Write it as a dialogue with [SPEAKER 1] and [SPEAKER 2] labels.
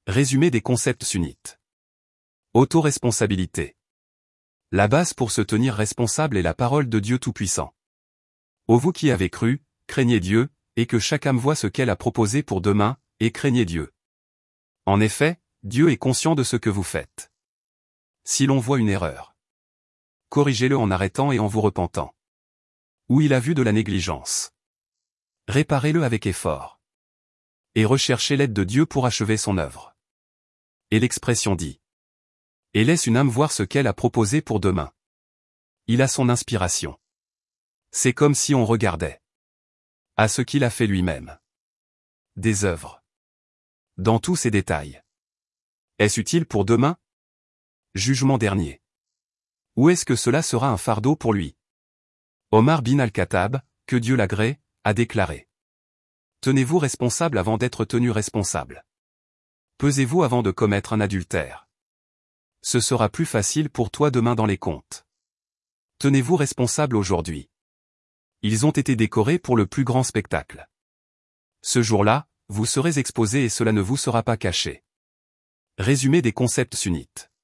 [SPEAKER 1] Résumé des concepts sunnites. Autoresponsabilité. La base pour se tenir responsable est la parole de Dieu Tout-Puissant. Ô vous qui avez cru, craignez Dieu, et que chaque âme voie ce qu'elle a proposé pour demain, et craignez Dieu. En effet, Dieu est conscient de ce que vous faites. Si l'on voit une erreur, corrigez-le en arrêtant et en vous repentant. Ou il a vu de la négligence, réparez-le avec effort. Et recherchez l'aide de Dieu pour achever son œuvre. Et l'expression dit. Et laisse une âme voir ce qu'elle a proposé pour demain. Il a son inspiration. C'est comme si on regardait à ce qu'il a fait lui-même. Des œuvres. Dans tous ses détails. Est-ce utile pour demain? Jugement dernier. Ou est-ce que cela sera un fardeau pour lui? Omar bin al-Khattab, que Dieu l'agrée, a déclaré. Tenez-vous responsable avant d'être tenu responsable. Pesez-vous avant de commettre un adultère. Ce sera plus facile pour toi demain dans les comptes. Tenez-vous responsable aujourd'hui. Ils ont été décorés pour le plus grand spectacle. Ce jour-là, vous serez exposé et cela ne vous sera pas caché. Résumé des concepts sunnites.